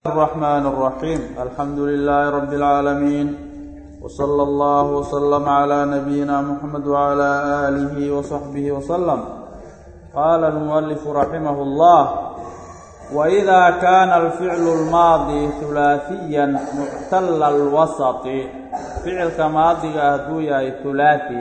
الرحمن الرحيم الحمد لله رب العالمين وصلى الله وسلم على نبينا محمد وعلى آله وصحبه وسلم. قال المؤلف رحمه الله: وإذا كان الفعل الماضي ثلاثيا معتل الوسط فعل كماضي هدويا ثلاثي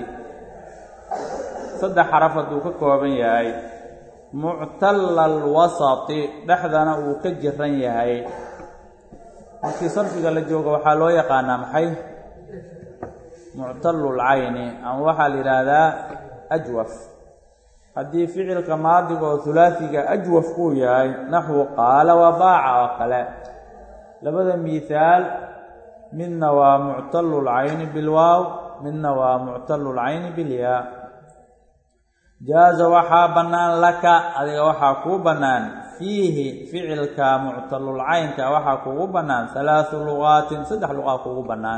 صدح حرفة كوكوبا ياي معتل الوسط دحدنا وكجرن ياي markii sarfiga la joogo waxa loo yaqaanaa maxay mu'tallul ayni ama waxa la yiraahdaa ajwaf. haddii ficilka maadiga oo thulaathiga ajwaf ku yahay nahwu qaala wa baa'a wa qala, labada miisaal midna waa mu'tallul ayni bil waaw midna waa mu'tallul ayni bil yaa. jaaza waxa banaan laka adiga waxa ku banaan fiihi ficilka mu'tallul aynka waxa kugu banaan thalathu luqaatin saddex luqaa kugu banaan.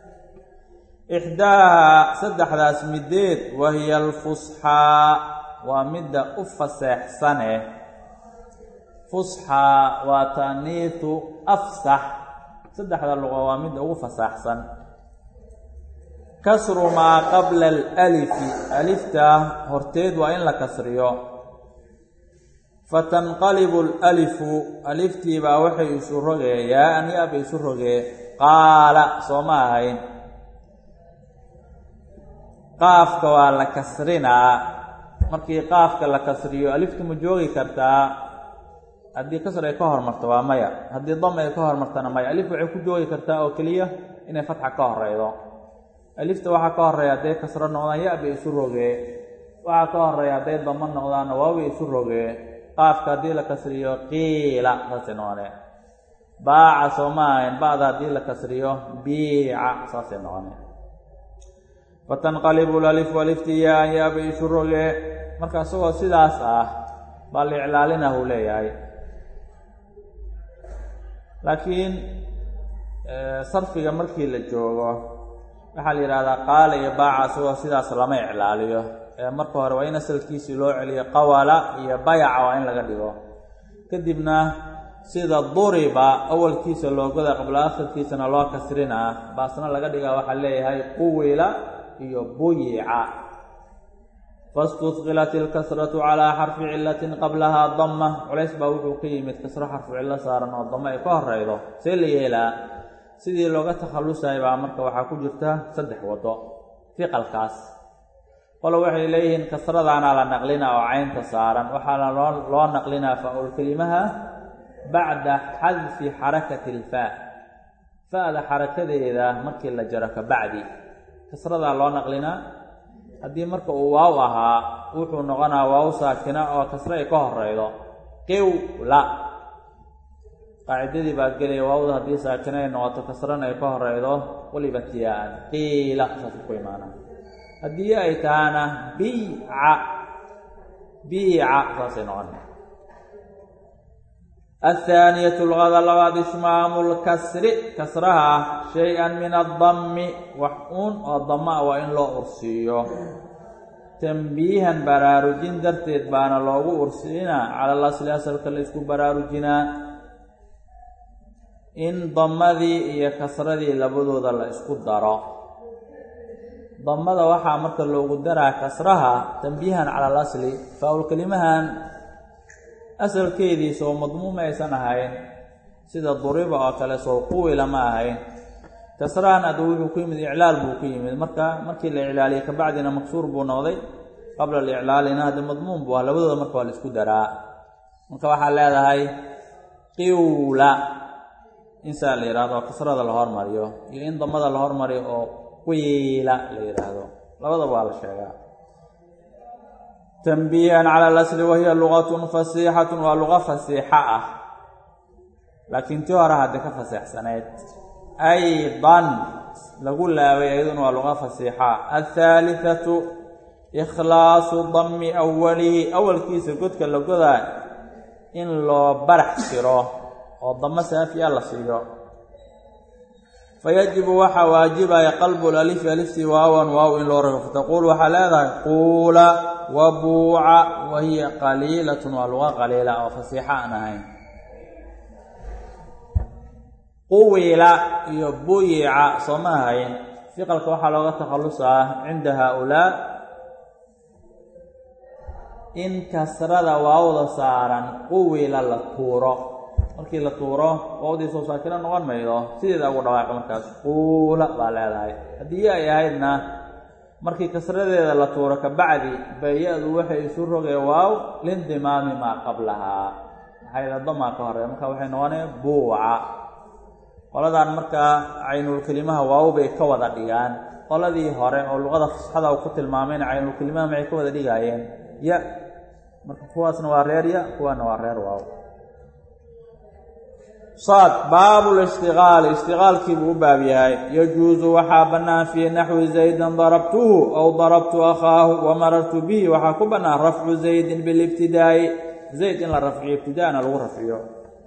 ixdaaha saddexdaas mideed wahiya alfusxaa waa midda u faseexsane. fusxaa waa taaniithu afsax, saddexda luqa waa midda ugu fasaxsan. kasru maa qabla alalifi alifta horteed waa in la kasriyo. fatanqalibu alalifu aliftiibaa waxay isu rogee yaa-an ya-ba isu rogee qaala soo ma ahayn. qaafka waa la kasrinaa, markii qaafka la kasriyo alifta ma joogi kartaa? haddii kasr ay ka hormarto waa maya, haddii dam ay ka hormartana maya. alif waxay ku joogi kartaa oo keliya inay fatxa ka horeydo. alifta waxaa ka horeeya hadday kasro noqdaan ya-ba isu rogee, waxaa ka horeeya hadday damo noqdaanna waawa isu rogee. qaafka haddii la kasriyo qiila saasay noqone. baaca soo ma ahayn, ba'da haddii la kasriyo biica saasay noqone. fatanqalibu alif alifti yaa-an ya-ba isu rogee. marka isagoo sidaas ah baa la iclaalina uu leeyahay. laakiin sarfiga markii la joogo waxaa la yidhahdaa qaala iyo baaca isagoo sidaas lama iclaaliyo. marka hore waa in asalkiisii loo celiyo qawala iyo bayaca waa in laga dhigo. kadibna sida duriba awalkiisa loo goda qabla akhirkiisana loo kasrinaa baasna laga dhigaa. waxaa leeyahay quwila iyo buyica. fastuthqilat ilkasratu calaa xarfi cilatin qablahaa dama, culays baa wuxuu ka yimid kasro xarfu cillo saaran oo damo ay ka horeydo. see la yeelaa? sidii looga takhallusay baa marka waxaa ku jirta saddex wado fiqalkaas. qolo waxay leeyihiin kasradaana la naqlinaa oo caynta saaran, waxaana loo naqlinaa faa-ul kelimaha bacda xadfi xarakati ilfaa. fa-da xarakadeeda markii la jaro ka bacdi kasradaa loo naqlinaa. haddii marka uu waaw ahaa wuxuu noqonaa waaw saakina oo kasro ay ka horeydo. qewla qaacidadii baa gelaya waawda haddii saakina ay noqoto kasrana ay ka horeydo qulibat yaa-an qiila saasay ku imaanaa. haddii ay tahana biica saasay noqona. athaaniyatu luqada labaad ishmaamu lkasri kasraha shay-an min addammi wax uun oo dama a waa in loo ursiiyo. tambiihan baraarujin darteed baana loogu ursiinaa cala lasli asalka la isku baraarujinaa in damadii iyo kasradii labadooda la isku daro. damada waxaa marka loogu daraa kasraha tambiihan cala alasli. faa-ul kelimahan asalkeedii soo madmuuma aysan ahayn, sida duriba oo kale soo quwila ma ahayn. kasrahan hadda wuxuu ku yimid iclaal buu ku yimid. markii la iclaaliyey kabacdina maksuur buu noqday. qabla aliclaalina hadda madmuum buu ah. labadooda marka waa la isku daraa. marka waxaa leedahay qiwla insaa la yidhahdo oo kasrada la hormariyo, iyo in damada la hormariyo oo qiila la yidhaahdo. labadaba waa la sheegaa. tambiihan cala alasli wahiya lugatun fasiixatun waa luqa fasiixa ah, laakiin tii hore hadda ka faseexsaneyd. aydan lagu laabay ayaduna waa luqa fasiixa. athaalithatu ikhlaasu dammi awalihi awalkiisa godka la godaa in loo barax jiro oo damo saafiya la siiyo. fayajibu waxaa waajibaya qalbu lalifi aliftii waawan waaw in loo rago. fataquul waxaa leedahay quula wa buuca wahiya qaliilatun waa luqa qaliila oo fasiixa aan ahayn. quwila iyo buyica soo ma ahayn ficilka waxaa looga takhallusaa cinda haaulaa in kasrada waawda saaran quwila la tuuro markii la tuuro waawdii soo saakina noqon maydo sideeda ugu dhawaaqo markaas quula baa leedahay haddii ay ahaydna markii kasradeeda la tuuro kabacdi bay-adu waxay isu rogeen waaw lindimaami maa qablahaa maxay damaa ka horeeya marka waxay noqonaya buuca qoladan markaa caynulkelimaha waaw bay ka wada dhigaan qoladii hore oo luqada fasaxada ku tilmaameen caynulkelimaha maxay ka wada dhigaayeen ya marka kuwaasna waa reer ya kuwaana waa reer waaw صاد باب الاشتغال اشتغال كيف باب ياي يجوز وحابنا في نحو زيد ضربته أو ضربت أخاه ومررت به وحكبنا رفع زيد بالابتداء زيد إلا رفع ابتداء لو رفعه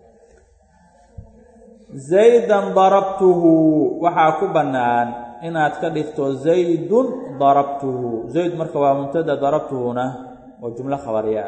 زيدا ضربته وحكبنا إن أتكلفت زيد ضربته زيد مركب مبتدا ضربته هنا وجملة خبرية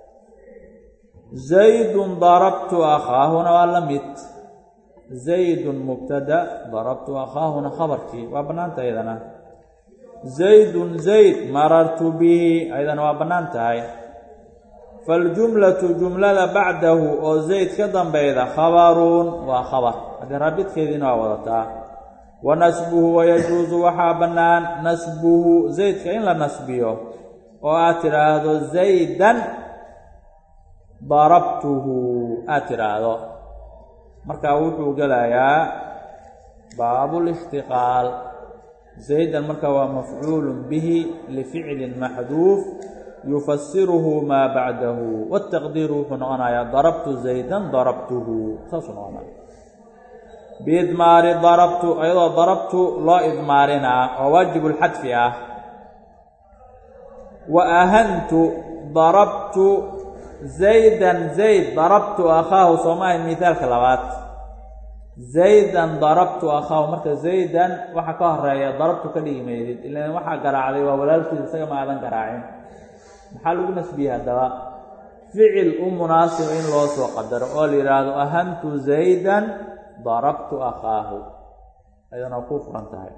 زيد ضربت أخاه ولمت زيد مبتدا ضربت أخاه خبرتي وبنانت أيضا زيد مررت به أيضا وبنانت هاي فالجملة جملة بعده أو زيد كذا بيضا خبر وخبر هذا رابط كذين ووضطا ونسبه ويجوز وحابنان نسبه زيد كإن لا نسبيه وآتر هذا زيدا darabtuhu aad tiraahdo markaa wuxuu gelayaa baabulishtiqaal zaydan markaa waa mafcuulun bihi lificlin maxduuf yufasiruhu maa bacdahu wataqdiiru wuxuu noqonayaa darabtu zaydan darabtuhu saasuu noqonaya biidmaari darabtu ayadoo darabtu loo idmaarinaa oo waajibulxadfi ah wa ahantu darabtu زيدا زيد ضربت أخاه سماه المثال كلابات زيدا ضربت أخاه مركز زيدا وحا كهريا ضربت كلمة إلا وحا قرع عليه وولالك سيما أيضا قرعين محلو نسبيها الدواء فعل مناسب إن الله وقدر قال إراد أهنت زيدا ضربت أخاه أيضا أقول فرنتهي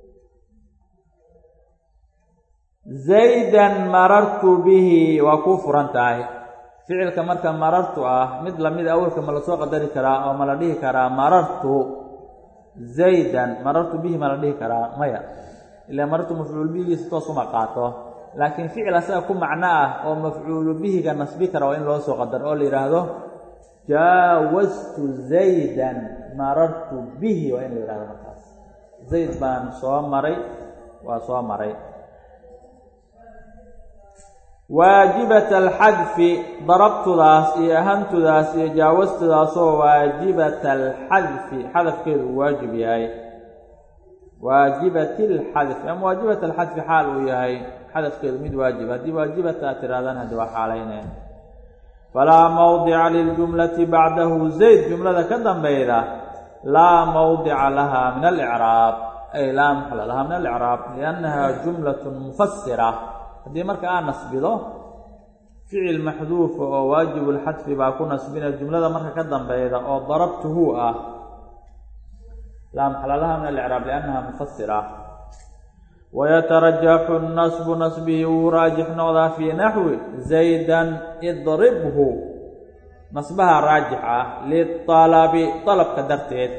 زيدا مررت به وكفرنتهي ficilka marka marartu mid lamid awalka ma la soo qadari karaa oo ma la dhihi karaa marartu zaydan marartu bihi ma la dhihi karaa maya ila marartu mafcuul bihi toos uma qaato laakiin ficil asaga ku macno oo mafcuul bihi ga nasbi kara oo in loo soo qadaro oo la yiraahdo jaawaztu zaydan marartu bihi waa in la yiraahdo markaas zayd baan soo maray waa soo maray واجبة الحذف ضربت ذاس أهنت ذاس جاوزت ذاس واجبة الحذف حذف كذا واجب ياي واجبة الحذف أم واجبة الحذف حال وياي حذف كذا مد واجبة دي واجبة تأثيرادان هدوا حالين فلا موضع للجملة بعده زيد جملة كذا بيضة لا موضع لها من الإعراب أي لا محل لها من الإعراب لأنها جملة مفسرة haddii marka aan nasbido ficil maxduuf oo waajibul xadfi baa ku nasbina jumlada marka ka dambeeyda oo darabtuhu la maxalla laha min al-i'raab li'annaha mufassira wa yatarajjahu an-nasbu nasbihi rajih noqda fi nahwi zaydan idribhu nasbaha raajixa litalabi talabka darteed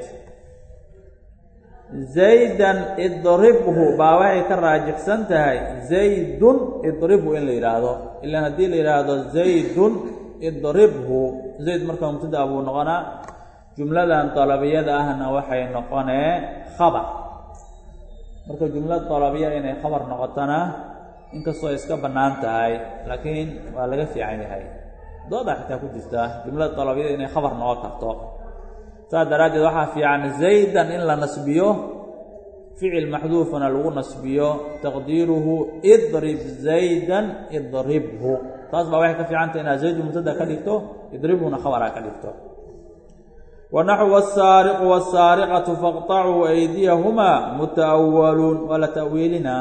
زيدا اضربه باوعي كراجح سنتهي زيد اضربه إن ليرادو إلا هدي ليرادو زيد اضربه زيد مركب مبتدا أبو نقنا جملة طلبية أهنا وحي نقنا خبر مركب جملة طلبية إن خبر نقطنا إنك سويسك بنانتهاي لكن ولا في عيني هاي ضوضح تأكل جسده جملة طلبية إن خبر نقطة فدرجة وحى في عن زيدا إلا نسبيه فعل محذوفنا لو نسبيه تقديره اضرب زيدا اضربه تصبح واحد في عنت إن زيد مبتدا كلفته اضربه خبر كلفته ونحو السارق والسارقة فاقطعوا أيديهما متأولون ولا تأويلنا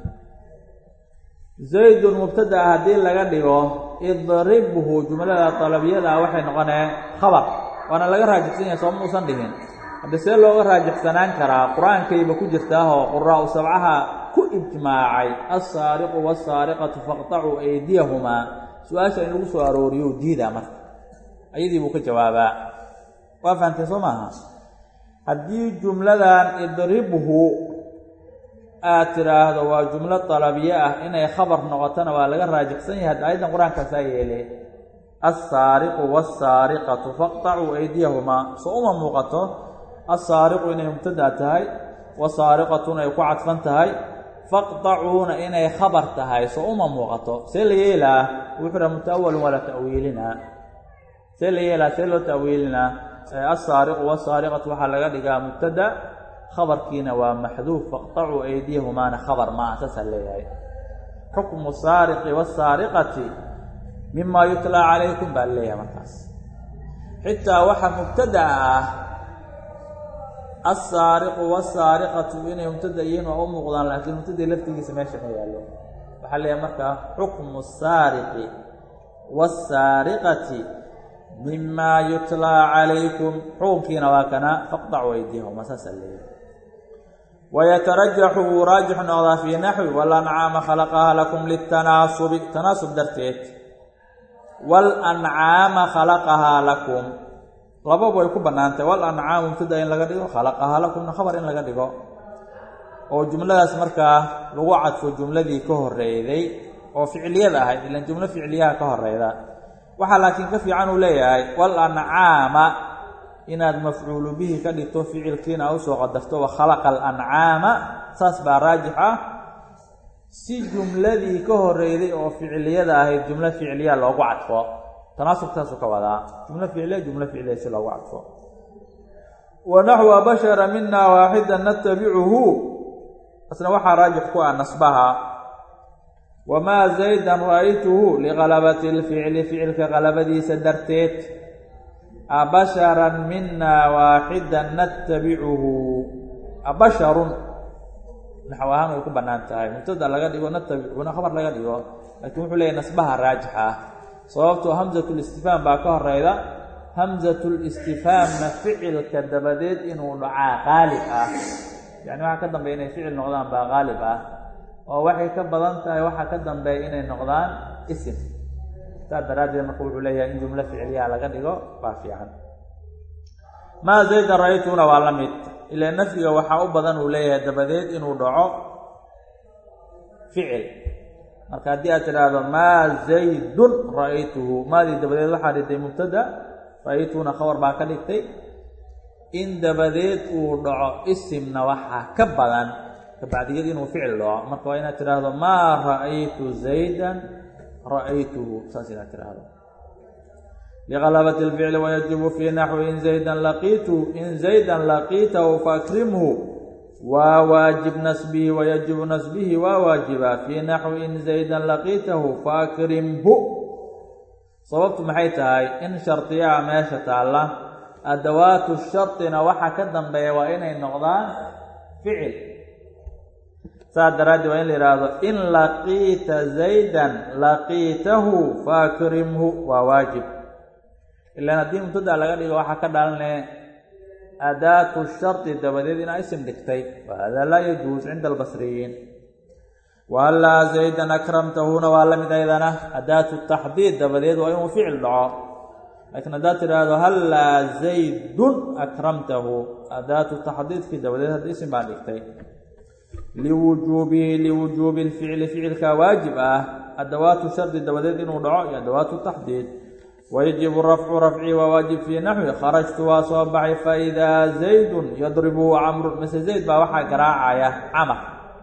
زيد مبتدا هذه لغديه اضربه جملة طلبية وحي نقنا خبر وانا laga raajixsan soo muusan dhihin hadda see looga raajixsanaan karaa qur-aankayba ku jirtaa oo quraa'u sabcaha ku ijmaacay assaariqu wasaariqatu faqtacuu aydiyahumaa su-aasha in lagu soo arooriyo diidaa marka ayadii buu ka jawaabaa waa fahamtay soo maaha haddii jumladan idribhu aad tiraahdo waa jumlo talabiye ah inay khabar noqotona waa laga raajixsan yahay hadda ayadan qur-aankaasaa yeele assaariqu wasaariqatu faqtacuu aydiyahumaa soo uma muuqato assaariqu inay mubtada tahay wasaariqatuna ay ku cadfan tahay faqtacuuna inay khabar tahay soo uma muuqato see la yeelaa wuxuu dhaha muta'awalun wala ta'wiilinaa see la yeelaa see loo ta'wiilinaa assaariqu wasaariqatu waxaa laga dhigaa mubtada khabarkiina waa maxduuf faqtacuu aydiyahumaana khabar maaha saasaa leeyahay xukmu saariqi wasaariqati mima yutlaa calaykum baa leeyahay markaas xitaa waxa mubtada ah assaariqu wasaariqatu inay mubtada yihiin waa u muuqdaan laakiin mubtadii laftigiisa meesha ma yaallo waxaa leeyahay markaa xukmu saariqi wasaariqati mima yutlaa calaykum xukunkiina waa kana faqtacuu aydiyahuma saasaa leeyahay wayatarajaxu wuu raajix noqdaa fii naxwi walancaama khalaqaha lakum litanaasubi tanaasub darteed walancaama khalaqahaa lakum lababa way ku bannaantay walancaamu mubtada in laga dhigo khalaqahaa lakumna khabar in laga dhigo oo jumladaas markaa lagu cadfo jumladii ka horreeyday oo ficliyada ahayd ilaan jumlo ficliyaha ka horreyda waxaa laakiin ka fiican uu leeyahay walancaama inaad mafcuulu bihi ka dhigto ficilkiina a usoo qadarto wa khalaqa alancaama saas baa raajix ah si jumladii ka horreyday oo ficliyada ahayd jumlo ficliya loogu cadfo tanaasubtaasuu ka wadaa jumlo ficliya si loogu cadfo wa naxwa bashara mina waaxidan natabicuhu asna waxaa raajix ku ah nasbaha wamaa zaydan ra'aytuhu liqalabati lficli ficilka qalabadiisa darteed abasharan mina waaxidan natabicuhu abasharun naxw ahaan way ku bannaan tahay mubtada laga dhigo natabicuuna khabar laga dhigo laakiin wuxuu leeyahy nasbaha raajix ah sababtoo hamzatulistifhaam baa ka horeyda hamzatulistifhaamna ficilka dabadeed inuu dhacaa qaalib ah yacni waxaa ka dambeeya inay ficil noqdaan baa qaalib ah oo waxay ka badan tahay waxaa ka dambeeya inay noqdaan isim saas daraaddeed marka wuxuu leeyahay in jumlo ficliyaha laga dhigo waa fiican maa zaydan ra'aytuuna waa la mid ilaa nafyiga waxaa u badan uu leeyahay dabadeed inuu dhaco ficil marka haddii aad tidhaahdo maa zaydun ra'aytuhu maadii dabadeed waxaa dhigtay mubtada ra'aytuuna khabar baa ka dhigtay in dabadeed uu dhaco isimna waxaa ka badan kabacdiged inuu ficil dhaco marka waa inaad tidhaahdo maa ra'aytu zaydan ra'aytuhu saas inaad tidhaahdo liqalabati lficli wayajibu fii naxwi in zaydan laqiitahu faakrimhu waa waajib nasbihi wayajibu nasbihi waa waajiba fii naxwi in zaydan laqiitahu faakrimhu sababtu maxay tahay in shardiyaha meesha taalla adawaatu shardina waxa ka dambeeya waa inay noqdaan ficil saas daraaddeed waa in la yidhaahdo in laqiita zaydan laqiitahu faakrimhu waa waajib ilaan haddii mubtada laga dhigo waxaa ka dhalanaya adaatu shardi dabadeed inaa isim dhigtay wahada laa yajuus cinda albasriyiin wahallaa zaydan akramtahuna waa la mid aydana adaatu taxdiid dabadeed waa inuu ficil dhaco laakiin haddaad tidhaahdo hallaa zaydun akramtahu adaatu taxdiidkii dabadeed hadda isim baa dhigtay liwujuubi lficli ficilkaa waajib ah adawaatu shardi dabadeed inuu dhaco iyo adawaatu taxdiid wayajibu rafcu rafcii waa waajib fii naxwi kharajtu waa soo baxay faidaa zaydun yadribuhu camrun mise zayd baa waxaa garaacaya camar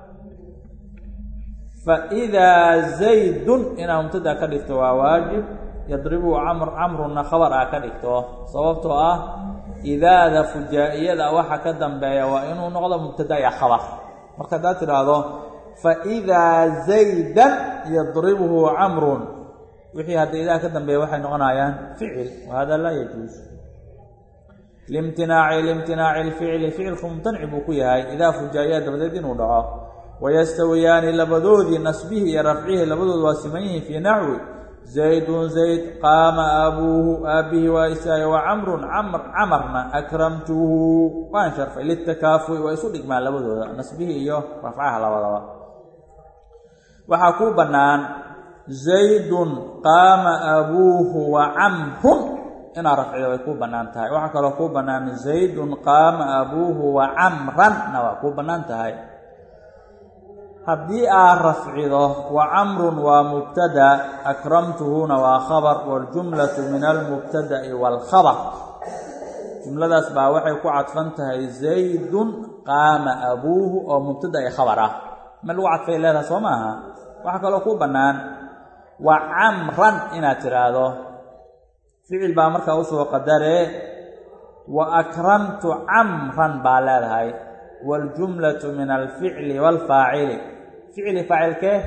faidaa zaydun inaa mubtada ka dhigto waa waajib yadribuhu camrunna khabar aa ka dhigto sababtoo ah idaada fujaa'iyada waxa ka dambeeya waa inuu noqdo mubtada iyo khabar marka haddaad tidhaahdo faidaa zaydan yadribuhu camrun wixii hadda idaa ka dambeeya waxay noqonayaan ficil wahada laa yajuus limtinaaci lficli ficilku mumtanici buu ku yahay idaa fujaa'iya dabadeed inuu dhaco wayastawiyaani labadoodii nasbihii iyo rafcihii labadoodu waa siman yihiin fii naxwi zaydun zayd qaama abuuhu aabbihi waa istaagay wa camrun camarna akramtuhu waan sharfay litakaafu'i waa isu dhigmaan labadooda nasbihii iyo rafcaha labadaba waxaa kuu bannaan zaydun qaama abuuhu wa camrun inaad rafcido way kuu bannaan tahay waxaa kaloo kuu bannaan zaydun qaama abuuhu wa camranna waa kuu bannaan tahay haddii aad rafcido wa camrun waa mubtada akramtuhuna waa khabar waljumlatu min almubtada'i waalkhabar jumladaas baa waxay ku cadfan tahay zaydun qaama abuuhu oo mubtada i khabar ah ma lagu cadfay leedaha soo maaha waxaa kaloo kuu bannaan wa camran inaad tidhaahdo ficil baa markaa usoo qadaree wa akramtu camran baa leedahay waljumlatu min alficli waalfaacili ficli faacilkee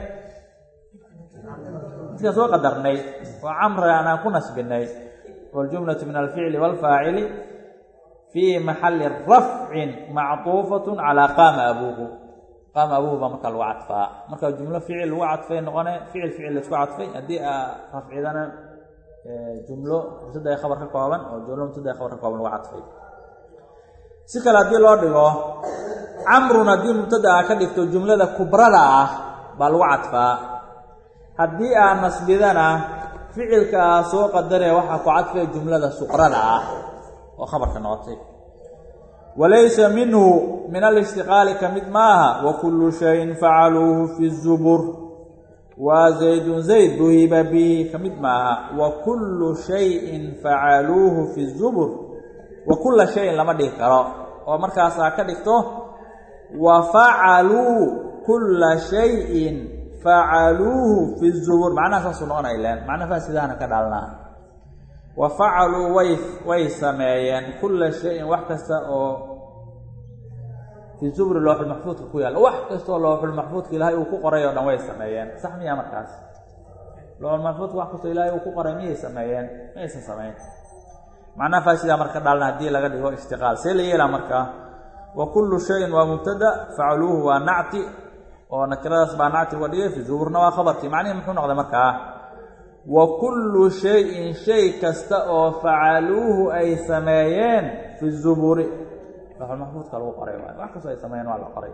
midkaan soo qadarnay waa camri anaan ku nasbinay waljumlatu min alficli waalfaacili fii maxalli rafcin mactuufatun calaa qaama abuuhu qaama abuuhu baa markaa lagu cadfaa marka jumlo ficil lagu cadfay noqone ficil laisku cadfay haddii aa rafcidana jumlo mubtada ee khabar ka kooban oo jumlo mubtada ee khabar ka kooban lagu cadfay si kale haddii loo dhigo camrun haddii mubtada aa ka dhigto jumlada kubrada ah baa lagu cadfaa haddii aa nasbidana ficilka aa soo qadaree waxaa ku cadfaya jumlada suqrada ah oo khabarka noqotay walaysa minhu min alishtiqaali ka mid maaha wa kullu shayin facaluuhu fi zubur waa zaydun zayd duhiba bihi ka mid maaha wa kullu shayin facaluuhu fi zubur wa kulla shayin lama dhihi karo oo markaasaa ka dhigto wa facaluu kulla shayin facaluuhu fi zubur macnaha saasuu noqonay leen macnaha faasidaana ka dhaalnaa wa facaluu way sameeyeen kulla shayin wax kasta oo fii zuburi looxulmaxfuudka ku yaalla wax kastaoo looxulmaxfuudka ilaahay uu ku qoray oo dhan way sameeyeen sax miyaa markaas looxulmaxfuudka wax kastoo ilaahay uu ku qoray miyay sameeyeen mayaysan sameyn macnaha faasidaa marka ka dhaalna haddii laga dhigo ishtiqaal see la yeelaa markaa wa kullu shayin waa mubtada facaluuhu waa nacti oo nakiradaas baa nacti uga dhigay fi zuburna waa khabarkii macnihi muxuu noqday markaa wa kullu shayin shay kasta oo facaluuhu ay sameeyeen fi zuburi looxulmaxfuudka lagu qoray waay wax kastoo ay sameeyeen waa la qoray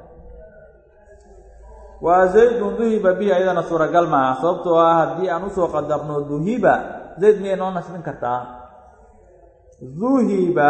waa zaydun duhiba bihi ayadana suuragal maaha sababtoo ah haddii aan usoo qadarno duhiba zayd miyay noo nasbin kartaa duhiba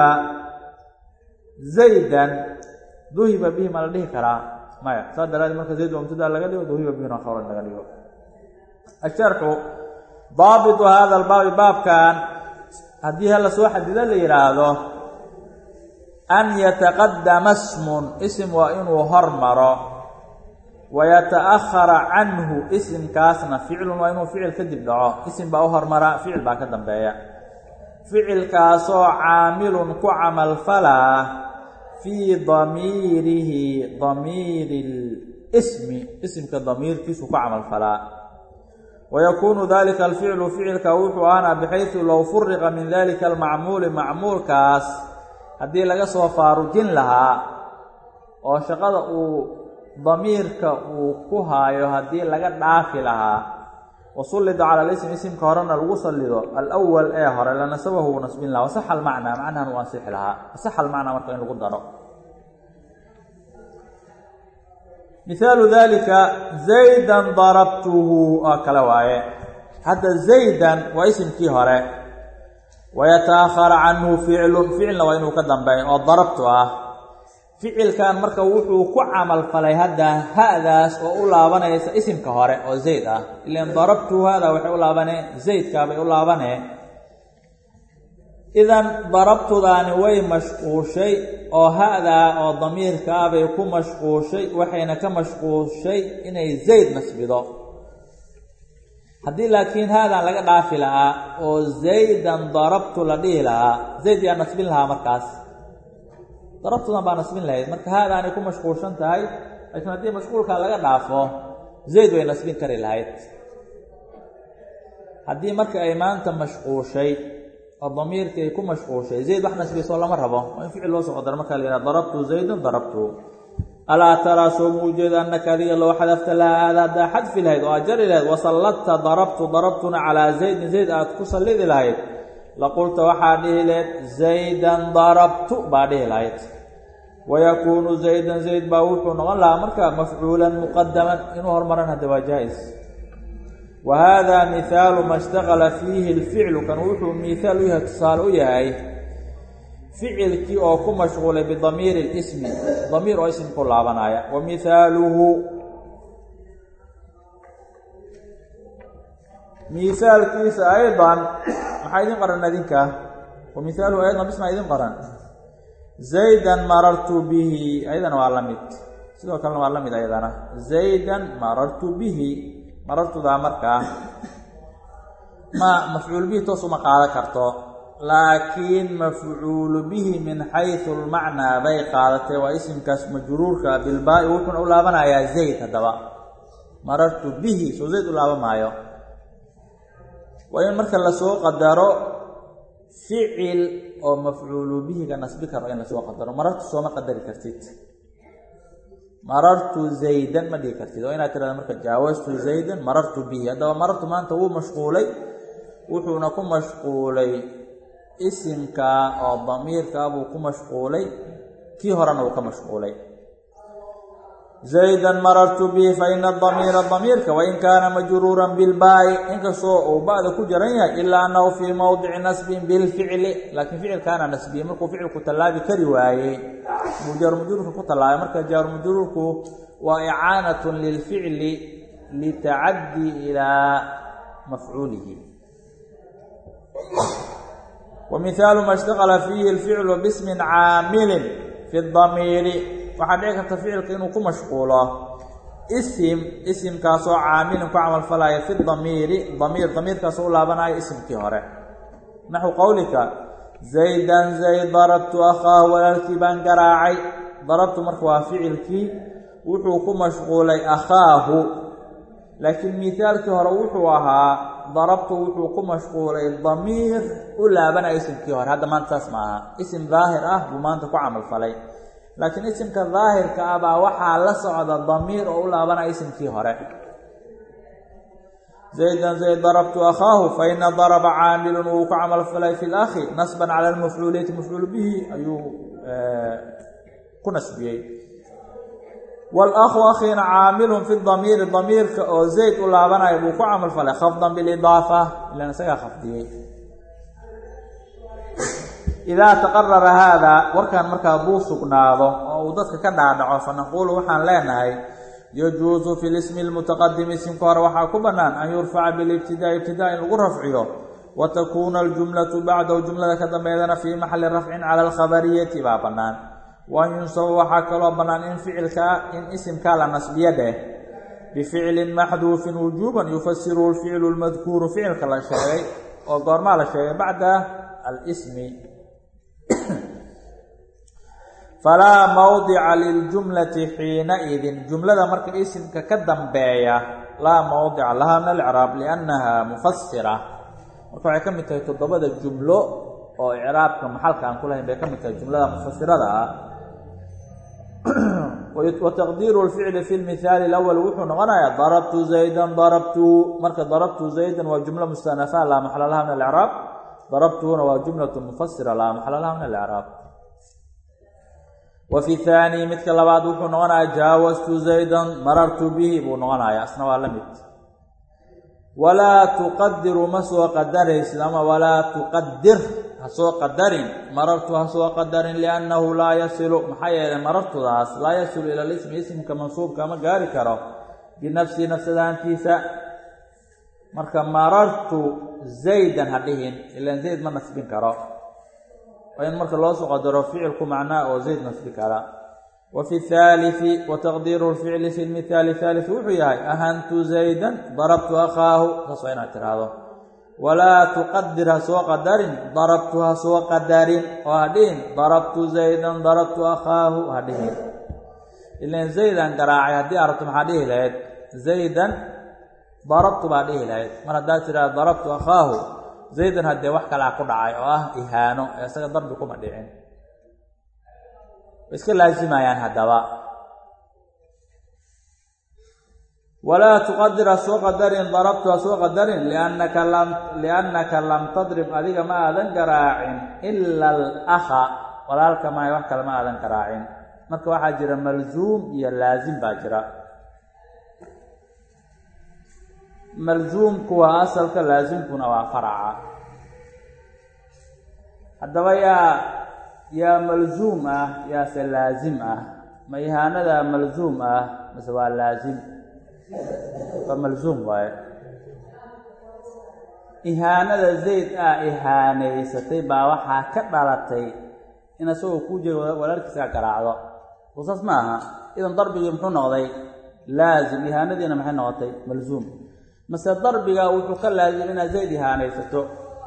zaydan duhiba bihi ma la dhihi karaa maya saas daraaddeed marka zayd waa mubtada laga dhigo duhiba bihina khabaran laga dhigo asharxu daabitu hada albaabi baabkan haddii hala soo xadido la yidhaahdo an yataqadama smun isim waa inuu hormaro wayata'ahara canhu isimkaasna ficlun waa inuu ficil kadib dhaco isim baa u hormara ficil baa ka dambeeya ficilkaasoo caamilun ku camalfalaa fii damiirihi damiiri lismi isimka damiirkiisu ku camalfalaa wayakuunu dalika alficlu ficilka wuxuu ahaana bixaysu low furiqa min dalika almacmuuli macmuulkaas haddii laga soo faarujin lahaa oo shaqada uu damiirka uu ku haayo haddii laga dhaafi lahaa wasullida cala alism isimka horena lagu sallido alawal ee hore lanasabahu uu nasbin lahaa wasaxa almacnaa macnahan uu ansixi lahaa wasaxa almacnaa marka in lagu daro mihaalu dalika zaydan darabtuhu oo kale waaye hadda zaydan waa isimkii hore wayata'ahara canhu ficilna waa inuu ka dambeeyo oo darabtu ah ficilkan marka wuxuu ku camalfalay hadda ha'daas oo u laabanaysa isimka hore oo zayd ah ilaan darabtu hada waxay u laabanee zaydkaabay u laabanee idan darabtudaani way mashquushay oo ha'daa oo damiirkaa bay ku mashquushay waxayna ka mashquushay inay zayd nasbido haddii laakiin haadaan laga dhaafi lahaa oo zaydan darabtu la dhihi lahaa zayd yaa nasbin lahaa markaas darabtudan baa nasbin lahayd marka haadaanay ku mashquulshan tahay laakiin haddii mashquulkaa laga dhaafo zayd way nasbin kari lahayd haddii marka ay maanta mashquushay oo damiirkii ay ku mashquushay zayd wax nasbiso lama rabo waa in ficil loo soo qadaro markaa la yidhaha darabtu zaydan darabtu alaa taraa soo muujeeda annaka adiga loo xadafta lahaa aada haddaa xadfi lahayd oo ajari lahayd wasalladta darabtuna calaa zaydin zayd aad ku sallidi lahayd laqulta waxaa dhihi lahayd zaydan darabtu baa dhihi lahayd wayakuunu zaydan zayd baa wuxuu noqon lahaa marka mafcuulan muqadaman inuu hormaran hadda waa jaa-is wa haadaa mihaalu ma ishtaqala fiihi lficlu kan wuxuu mihaal u yahay tusaale u yahay ficilkii oo ku mashquulay bidamiiri lismi damiir oo ism ku laabanaya wa mihaaluhu mihaalkiisa aydan maxaa idin qaran adinka wa mihaaluhu aydan bismaa idin qaran zaydan marartu bihi ayadana waa la mid sidoo kalena waa la mid ayadana zaydan marartu bihi marartudaa markaa mafcuul bihi toos uma qaadan karto laakiin mafcuulu bihi min xaysu lmacnaa bay qaadatay waa isimkaas majruurka bilbaa-i wuxuuna u laabanayaa zayd haddaba marartu bihi soo zayd u laaban maayo waa in marka lasoo qadaro ficil oo mafcuulu bihiga nasbi karo in lasoo qadaro marartu sooma qadari kartid marartu zaydan ma dhihi kartid waa inaad tirahda marka jaawastu zaydan marartu bihi haddaba marartu maanta wuu mashquulay wuxuuna ku mashquulay isimka oo damiirka buu ku mashquulay kii horena uu ka mashquulay zaydan marartu bihi fa ina damiira damiirka wain kaana majruuran bilbaa'i inkastoo uu ba-da ku jaran yahay ilaa annahu fii mowdici nasbin bilficli laakiin ficilkaana nasbiyey markuu ficilku tallaabi kari waayey buu jaarumajruurka ku tallaabay marka jaarumajruurku waa icaanatun lilficli litacaddi ilaa mafcuulihi wa mihaalu ma ishtaqala fiihi lficlu bismin caamilin fi damiiri waxaa dhici karta ficilka inuu ku mashquulo isimkaasoo caamilin ku camalfalaya fi damiiri damiirkaasoo u laabanaya isimkii hore naxu qowlika zaydan zayd darabtu akhaahu walaalkii baan garaacay darabtu marka waa ficilkii wuxuu ku mashquulay akhaahu laakiin mihaalkii hore wuxuu ahaa darabtu wuxuu ku mashquulay damiir u laabanaya isimkii hore hadda maanta saas ma aha isim daahir ah buu maanta ku camalfalay laakiin isimka daahirka ah baa waxaa la socda damiir oo u laabanaya isimkii hore zaydan zayd darabtu akhaahu fa ina daraba caamilun wuu ku camalfalay fi lakhi nasban cala lmafcuuliyati mafcuul bihi ayuu ku nasbiyey wاlأkhu akhiina caamilun fi damiiri damiirka oo zayd u laabanaya buu ku camalfalay khafdan bilidaafa ilan isagaa khafdiyey idaa taqarara haadaa warkan markaa hadduu sugnaado oo uu dadka ka dhaadhaco fanaquulu waxaan leenahay yajuusu fi lismi lmutaqadimi isimka hore waxaa ku bannaan an yurfaca bilibtidaa ibtidaa in lagu rafciyo wa takuuna aljumlatu bacdahu jumlada ka dambeydana fii maxali rafcin cala alkhabariyati baa bannaan waan yunsaba waxaa kaloo bannaan in ficilkaa in isimkaa la nasbiyo dheh bificlin maxduufin wujuuban yufasiruhu lficlu lmadkuuru ficilka la sheegay oo goormaa la sheegay bacda alsmi falaa mawdica liljumlati xiinaidin jumlada marka isimka ka dambeeya laa mawdica lahaa min alcraab liannaha mufasira marka waxay ka mid tahay 7 jumlo oo icraabka maxalka aan ku lahayn bay ka mid tahay jumlada mufasirada ah wataqdiiru lficli fi lmithaali alawal wuxuu noqonayaa darabtu zaydan darabtu marka darabtu zaydan waa jumlo mustanafa laa maxala laha min alcraab darabtuhuna waa jumlatu mufasira laa maxala laha min alcraab wa fi haani midka labaad wuxuu noqonayaa jaawastu zaydan marartu bihi buu noqonayaa asna waa la mid walaa tuqadiru ma soo qadaraysid ama walaa tuqadir ha soo qadarin marartu ha soo qadarin liannahu laa yasilu maxaa yeelay marartudaas laa yasilu ila lismi isimka mansuubka ma gaari karo binafsihi nafsadaantiisa marka marartu zaydan ha dhihin ilaan zayd ma nasbin karo waa in marka loo soo qadaro ficilku macnaa oo zayd nasbi kara wa fi thaalithi wa taqdiiru lficli fi lmithaali thaalitث wuxuu yahay ahantu zaydan darabtu akhaahu saas waa inaad tiraahdo walaa tuqadir ha soo qadarin darabtu ha soo qadarin oo ha dhihin darabtu zaydan darabtu akhaahu ha dhihin ilaan zaydan garaacay haddii arabto maxaa dhihi lahayd zaydan darabtu baa dhihi lahayd mar haddaad tidhahdo darabtu akhaahu zaydan haddee wax kalaa ku dhacay oo ah ihaano ee isaga darbi kuma dhicin way iska laazimayaan haddaba ولا تقدر سوق قدر ضربت سوق قدر لأنك لم تضرب أذيك ما أذن كراع إلا الأخ ولا لك ما يوحك ما أذن كراع مركب واحد جرى ملزوم يا لازم باجرى ملزوم كوا أصل كلازم كنا فرع هذا يا ملزومة يا سلازمة ما يهانا ملزومة مسوا لازم فملزوم واي إهانة زيد إهانة ستبا وحا كدلتي إن سو كوجي ولركسا كراعدو وصاص معها إذا ضربي يمحو نقضي لازم إهانة دينا محي نقضي ملزوم مثل ضربي وحو لازم إن زيد إهانة ستو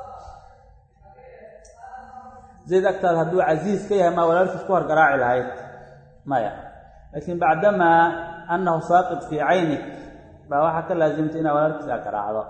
زيد أكثر هدو عزيز كيها ما ولركس كوهر كراعي لهاي مايا لكن بعدما أنه ساقط في عينك فواحد لازمتنا ولركس كراعدو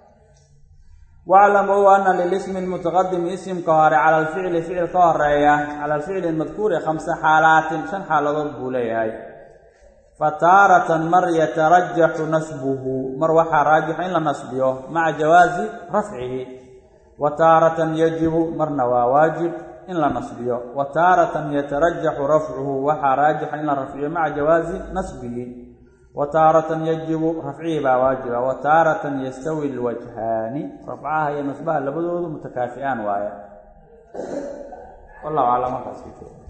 واعلموا أن للاسم المتقدم اسم كهر على الفعل فعل كهر على الفعل المذكور 5 حالات 5 حالات بوليهاي فتارة مر يترجح نسبه مروحة راجح إلا نسبه مع جواز رفعه وتارة يجب مرنوا واجب إلا نسبه وتارة يترجح رفعه وحا راجح إلا رفعه مع جواز نسبه وتارة يجب رفعه بواجبه وتارة يستوي الوجهان رفعها هي نسبها لبدود متكافئان وايا والله أعلم ما